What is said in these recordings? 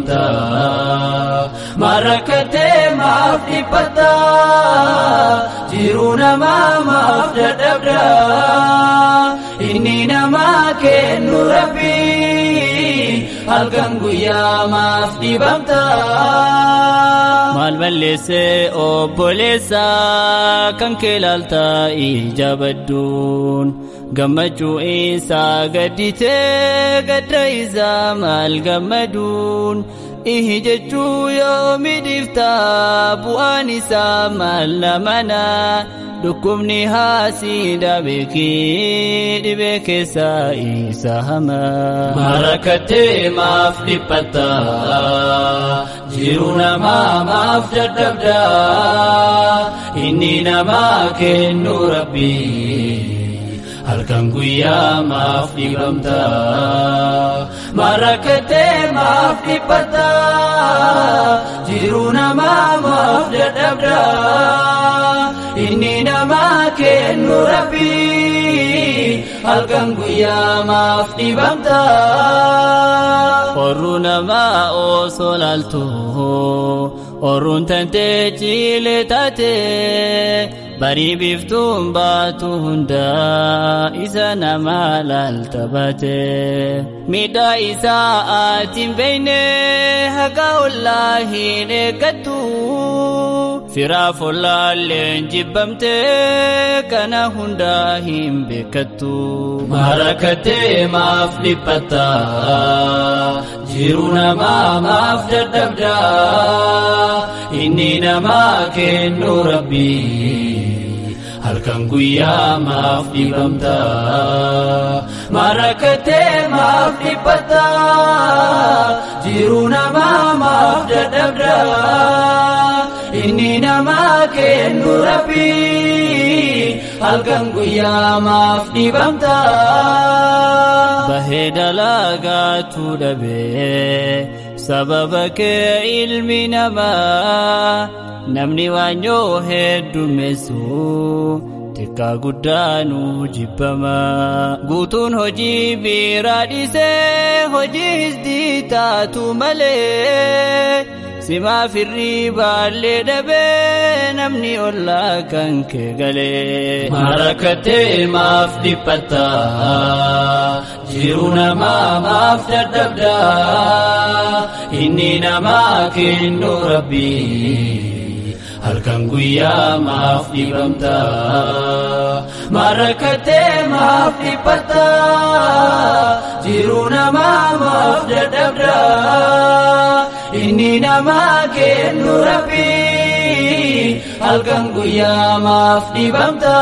marakate maaf dhiphata jiru nama maaf dadhabda inni nama kennu Rabbi halkan guyyaa maaf dhibamta maal balleesse obboleessa kan kee laalta ijabadduun gammachuu isaa gaddite gadda isaa maal gammaduun ihi jechuu yoomi dhifta bu'aan isaa maal namana dhukkubni haasiidha beekii dhibee keessa isa hama marakatee maaf dhiphata jiru nama maaf dadhabda inni nama kennu Rabbi halkan guyyaa maaf dhibamta marakatee maaf dhiphata jiru nama maaf dadhabda inni nama kennu Rabbi halkan guyyaa maaf dhibamta orru nama osoo laaltu orruun tantee ciilee taate barii biftuun baatu hunda isa nama laalta baate miidhaa isaa aatiin beeyne haqa ollaa hin eeggattu firaaf ollaalleen jibbamte kana hunda hin beekattu marakatee maaf dhiphata jiru nama maaf dadhabda inni nama kennu Rabbi halkan guyyaa maaf dhibamta marakatee maaf dhiphata jiru nama maaf dadhabda inni nama kennu Rabbi halkan guyyaa maaf dhibamta bahee dalaagaatu dhabee sababa kee ilmi namaa namni waanyoo heddumeessu xiqqaa guddaanu jibbama guutuun hojii biraa dhiisee hojii hisdii taatu malee simaa firrii baallee dhabee namni ollaa kan kee galee marakatee maaf dhiphata jiru nama maaf dadhabda inni nama kennu Rabbi halkan guyyaa maaf dhibamta marakatee maaf dhiphata jiru nama maaf dadhabda inni nama kennu Rabbi halkan guyyaa maaf dhibamta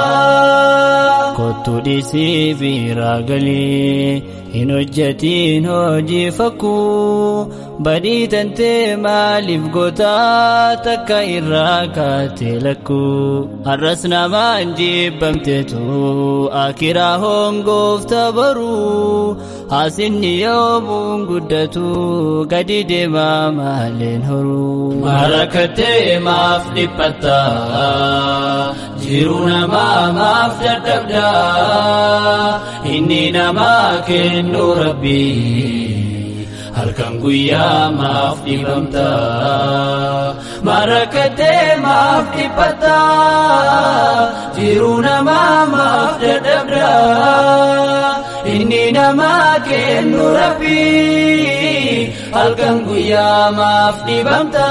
kottu dhiisii biraa galii hin hojjetiin hojii fakkuu badii tantee maaliif gootaa takka irraa kaatee lakkuu har'as namaan jibbamteetu akiraa hongoofta baruu haasinni yoomuun guddatu gadi deemaa maaleen horuu marakatee maaf dhiphata jiru nama maaf dadhabda inni nama kennu Rabbi halkan guyyaa maaf dhibamta marakatee maaf dhiphata jiru nama maaf dadhabda inni nama kennu Rabbi halkan guyyaa maaf dhibamta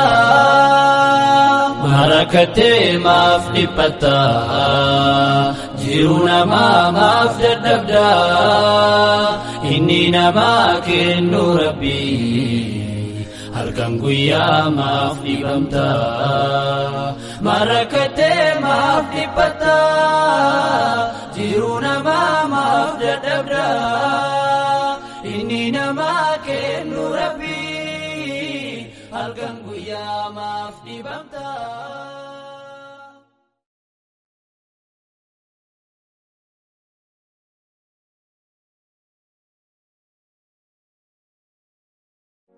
marakatee maaf dhiphata jiru nama maaf dadhabda inni nama kennu Rabbi halkan guyyaa maaf dhibamta marakatee maaf dhiphata jiru nama maaf dadhabda inni nama kennu Rabbi halkan guyyaa maaf dhibamta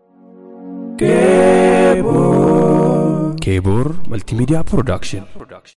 Kebor Multimedia Production.